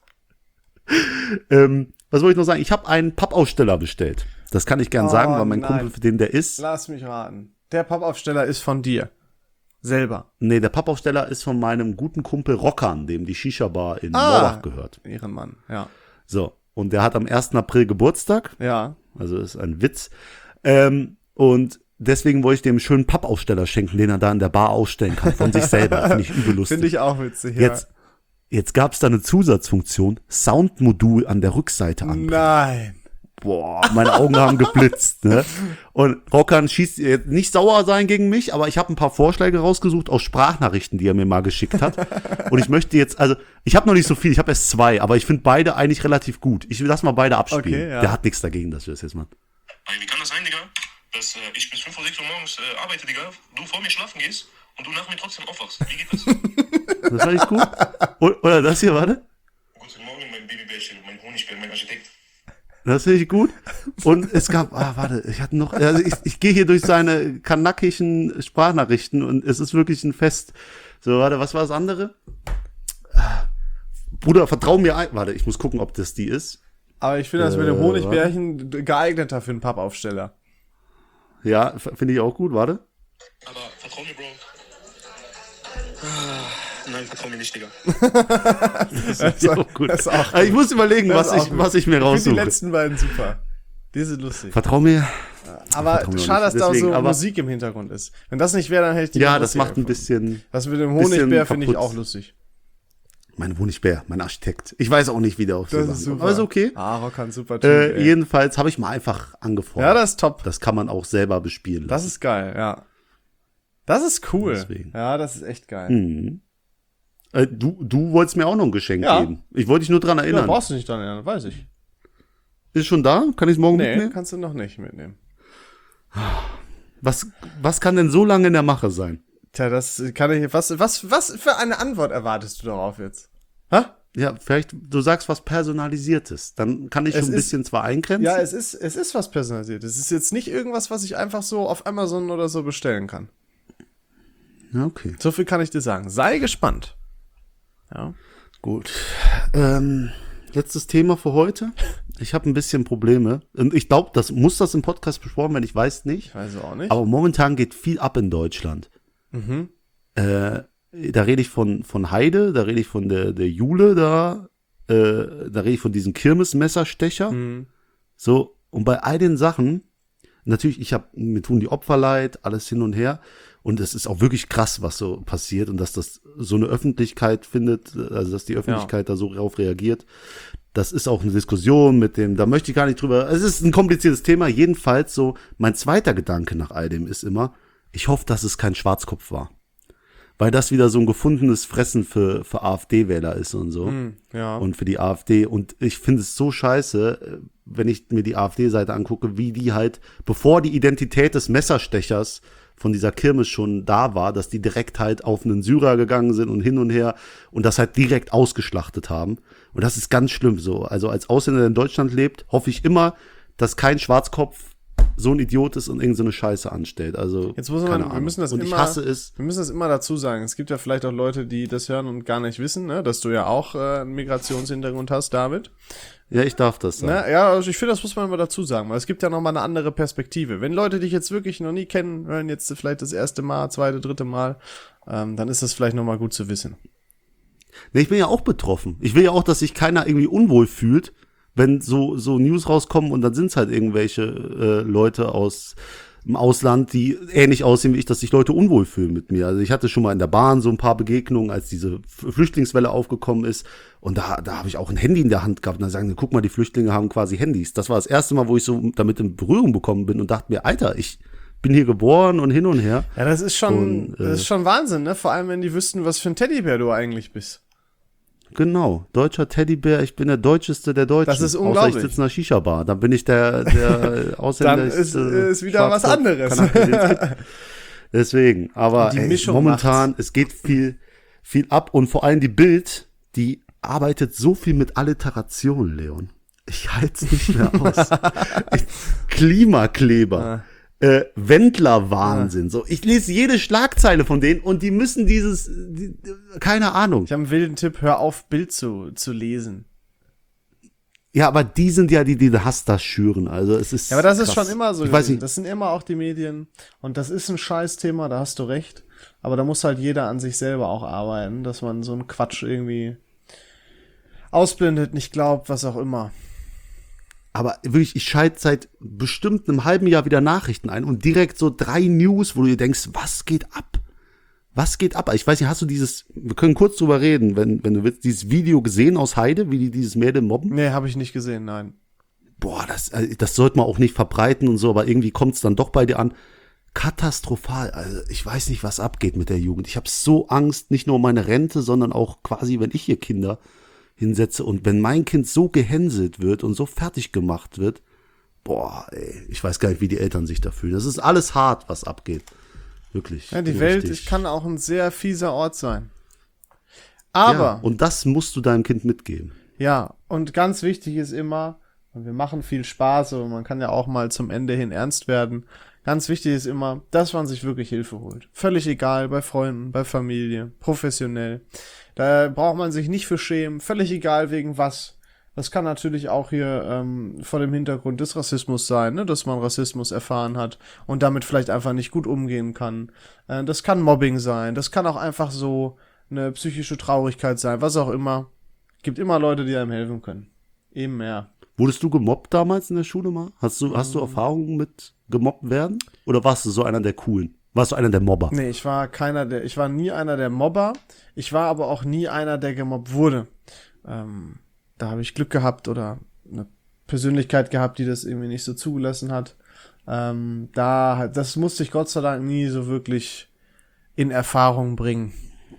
ähm, was wollte ich noch sagen? Ich habe einen Pappaussteller bestellt. Das kann ich gern Oh, sagen, weil mein nein. Kumpel, für den der ist. Lass mich raten. Der Pappaufsteller ist von dir. Selber. Nee, der Pappaufsteller ist von meinem guten Kumpel Rockan, dem die Shisha-Bar in Ah. Morbach gehört. Ehrenmann. Ja. So, und der hat am ersten April Geburtstag. Ja. Also ist ein Witz. Ähm, und deswegen wollte ich dem einen schönen Pappaussteller schenken, den er da in der Bar ausstellen kann, von sich selber. Finde ich übel lustig. Finde ich auch witzig. Ja. Jetzt, jetzt gab es da eine Zusatzfunktion, Soundmodul an der Rückseite an. Nein. Boah, meine Augen haben geblitzt. Ne? Und Rockan schießt jetzt nicht sauer sein gegen mich, aber ich habe ein paar Vorschläge rausgesucht aus Sprachnachrichten, die er mir mal geschickt hat. Und ich möchte jetzt, also ich habe noch nicht so viel, ich habe erst zwei, aber ich finde beide eigentlich relativ gut. Ich lass mal beide abspielen. Okay, ja. Der hat nichts dagegen, dass wir das jetzt machen. Ey, wie kann das sein, Digga, dass äh, ich bis fünf Uhr, sechs Uhr morgens äh, arbeite, Digga, du vor mir schlafen gehst und du nach mir trotzdem aufwachst? Wie geht das? Das fand ich gut. O- Oder das hier, warte. Guten Morgen, mein Babybärchen, mein Honigbär, mein Architekt. Das finde ich gut. Und es gab, ah, warte, ich hatte noch, also ich, ich gehe hier durch seine kanakischen Sprachnachrichten und es ist wirklich ein Fest. So, warte, was war das andere? Ah, Bruder, vertrau mir ein. Warte, ich muss gucken, ob das die ist. Aber ich finde das mit dem Äh, Honigbärchen geeigneter für einen Pappaufsteller. Ja, f- finde ich auch gut, warte. Aber vertrau mir, Bro. Ah, nein, vertrau mir nicht, Digga. Das ist auch gut. das ist auch Aber ich muss überlegen, Das was ist auch ich, gut. was ich mir Ich finde die raussuche. letzten beiden super. Die sind lustig. Vertrau mir. Aber vertrau mir auch schade, dass nicht. da Deswegen, so aber- Musik im Hintergrund ist. Wenn das nicht wäre, dann hätte ich die Ja, noch das lustiger macht ein gefunden. bisschen. Das mit dem bisschen Honigbär finde ich kaputt. auch lustig. Mein Honigbär, mein Architekt. Ich weiß auch nicht, wie der auf Das so ist Sachen super. kommt. Aber ist okay. Ah, Rockan, super Typ. Äh, ey. jedenfalls habe ich mal einfach angefordert. Ja, das ist top. Das kann man auch selber bespielen Das lassen. ist geil, ja. Das ist cool. Deswegen. Ja, das ist echt geil. Mhm. Äh, du, du wolltest mir auch noch ein Geschenk Ja. geben. Ich wollte dich nur dran Ja, erinnern. brauchst du nicht dran erinnern, weiß ich. Ist es schon da? Kann ich es morgen Nee, mitnehmen? kannst du noch nicht mitnehmen. Was, was kann denn so lange in der Mache sein? Tja, das kann ich. Was, was, was für eine Antwort erwartest du darauf jetzt? Hä? Ja, vielleicht, du sagst was Personalisiertes. Dann kann ich Es schon ein ist- bisschen zwar eingrenzen. Ja, es ist, es ist was personalisiert. Es ist jetzt nicht irgendwas, was ich einfach so auf Amazon oder so bestellen kann. Ja, okay. So viel kann ich dir sagen. Sei gespannt. Ja. Gut. Ähm, letztes Thema für heute. Ich habe ein bisschen Probleme. Und ich glaube, das muss das im Podcast besprochen werden, ich weiß nicht. Ich weiß es auch nicht. Aber momentan geht viel ab in Deutschland. Mhm. Äh, da rede ich von, von Heide, da rede ich von der, der Jule da, äh, da rede ich von diesem Kirmesmesserstecher. Mhm. So, und bei all den Sachen natürlich, ich habe, mir tun die Opfer leid, alles hin und her. Und es ist auch wirklich krass, was so passiert und dass das so eine Öffentlichkeit findet, also dass die Öffentlichkeit ja. da so drauf reagiert. Das ist auch eine Diskussion mit dem, da möchte ich gar nicht drüber, es ist ein kompliziertes Thema. Jedenfalls so, mein zweiter Gedanke nach all dem ist immer, ich hoffe, dass es kein Schwarzkopf war. Weil das wieder so ein gefundenes Fressen für, für AfD-Wähler ist und so. Mm, ja. Und für die AfD. Und ich finde es so scheiße, wenn ich mir die AfD-Seite angucke, wie die halt, bevor die Identität des Messerstechers von dieser Kirmes schon da war, dass die direkt halt auf einen Syrer gegangen sind und hin und her und das halt direkt ausgeschlachtet haben. Und das ist ganz schlimm so. Also als Ausländer, der in Deutschland lebt, hoffe ich immer, dass kein Schwarzkopf so ein Idiot ist und irgend so eine Scheiße anstellt. Also, jetzt muss man, keine wir Ahnung. müssen das und immer, ich hasse es. wir müssen das immer dazu sagen. Es gibt ja vielleicht auch Leute, die das hören und gar nicht wissen, ne, dass du ja auch äh, einen Migrationshintergrund hast, David. Ja, ich darf das sagen. Ne? Ja, also ich finde, das muss man immer dazu sagen, weil es gibt ja nochmal eine andere Perspektive. Wenn Leute dich jetzt wirklich noch nie kennen, hören jetzt vielleicht das erste Mal, zweite, dritte Mal, ähm, dann ist das vielleicht nochmal gut zu wissen. Nee, ich bin ja auch betroffen. Ich will ja auch, dass sich keiner irgendwie unwohl fühlt, wenn so so News rauskommen und dann sind es halt irgendwelche äh, Leute aus im Ausland, die ähnlich aussehen wie ich, dass sich Leute unwohl fühlen mit mir. Also ich hatte schon mal in der Bahn so ein paar Begegnungen, als diese Flüchtlingswelle aufgekommen ist und da da habe ich auch ein Handy in der Hand gehabt und dann sagen, guck mal, die Flüchtlinge haben quasi Handys. Das war das erste Mal, wo ich so damit in Berührung bekommen bin und dachte mir, Alter, ich bin hier geboren und hin und her. Ja, das ist schon, und, äh, das ist schon Wahnsinn, ne? Vor allem, wenn die wüssten, was für ein Teddybär du eigentlich bist. Genau, deutscher Teddybär, ich bin der Deutscheste der Deutschen. Das ist unglaublich. Außer ich sitze in einer Shisha-Bar, dann bin ich der, der Ausländer. Dann ist, äh, ist wieder was anderes. Deswegen, aber die ey, Mischung momentan, macht's. es geht viel, viel ab und vor allem die Bild, die arbeitet so viel mit Alliteration, Leon. Ich halte es nicht mehr aus. ich, Klimakleber. Äh, Wendler-Wahnsinn. So, ich lese jede Schlagzeile von denen und die müssen dieses, die, keine Ahnung. Ich habe einen wilden Tipp, hör auf, Bild zu, zu lesen. Ja, aber die sind ja die, die den Hass da schüren. Also es ist. Ja, aber das ist krass. schon immer so. Ich weiß nicht. Das sind immer auch die Medien. Und das ist ein Scheißthema, da hast du recht. Aber da muss halt jeder an sich selber auch arbeiten, dass man so einen Quatsch irgendwie ausblendet, nicht glaubt, was auch immer. Aber wirklich, ich schalte seit bestimmt einem halben Jahr wieder Nachrichten ein und direkt so drei News, wo du dir denkst, was geht ab? Was geht ab? Ich weiß nicht, hast du dieses, wir können kurz drüber reden, wenn, wenn du willst, dieses Video gesehen aus Heide, wie die dieses Mädel mobben? Nee, habe ich nicht gesehen, nein. Boah, das, das sollte man auch nicht verbreiten und so, aber irgendwie kommt es dann doch bei dir an. Katastrophal. Also ich weiß nicht, was abgeht mit der Jugend. Ich habe so Angst, nicht nur um meine Rente, sondern auch quasi, wenn ich hier Kinder hinsetze und wenn mein Kind so gehänselt wird und so fertig gemacht wird, boah, ey, ich weiß gar nicht, wie die Eltern sich da fühlen. Das ist alles hart, was abgeht. Wirklich. Ja, die so Welt richtig. kann auch ein sehr fieser Ort sein. Aber, Ja, und das musst du deinem Kind mitgeben. ja, und ganz wichtig ist immer, und wir machen viel Spaß, aber man kann ja auch mal zum Ende hin ernst werden. Ganz wichtig ist immer, dass man sich wirklich Hilfe holt. Völlig egal, bei Freunden, bei Familie, professionell. Da braucht man sich nicht für schämen. Völlig egal, wegen was. Das kann natürlich auch hier ähm, vor dem Hintergrund des Rassismus sein, ne? Dass man Rassismus erfahren hat und damit vielleicht einfach nicht gut umgehen kann. Äh, das kann Mobbing sein. Das kann auch einfach so eine psychische Traurigkeit sein. Was auch immer. Gibt immer Leute, die einem helfen können. Eben mehr. Wurdest du gemobbt damals in der Schule mal? Hast du, hast du Erfahrungen mit gemobbt werden? Oder warst du so einer der Coolen? Warst du einer der Mobber? Nee, ich war keiner der, ich war nie einer der Mobber. Ich war aber auch nie einer, der gemobbt wurde. Ähm, da habe ich Glück gehabt oder eine Persönlichkeit gehabt, die das irgendwie nicht so zugelassen hat. Ähm, da, das musste ich Gott sei Dank nie so wirklich in Erfahrung bringen.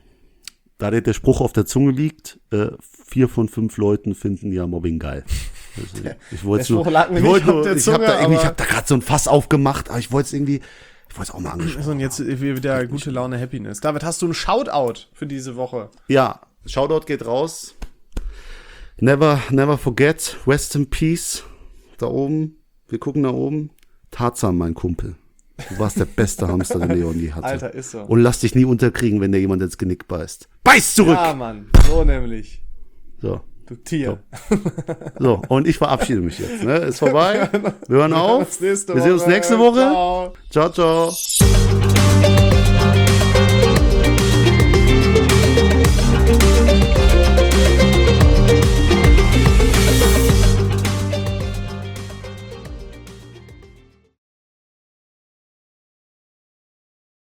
Da dir der Spruch auf der Zunge liegt, äh, vier von fünf Leuten finden ja Mobbing geil. Also, ich wollte der Spruch lag mir ich nicht wollte auf nur, der ich habe Zunge, da irgendwie, ich aber- habe da gerade so ein Fass aufgemacht, aber ich wollte es irgendwie, ich wollte es auch mal angesprochen. So, und jetzt wieder gute Laune Happiness. David, hast du einen Shoutout für diese Woche? Ja, Shoutout geht raus. Never, never forget, rest in peace. Da oben, wir gucken nach oben. Tarzan, mein Kumpel. Du warst der beste Hamster, den Leon je hatte. Alter, ist so. Und lass dich nie unterkriegen, wenn dir jemand ins Genick beißt. Beiß zurück! Ja, Mann. So nämlich. So, Du Tier. so, und ich verabschiede mich jetzt. Ne? Ist vorbei. Wir hören auf. Bis nächste Wir sehen uns Woche. nächste Woche. Ciao. Ciao, ciao.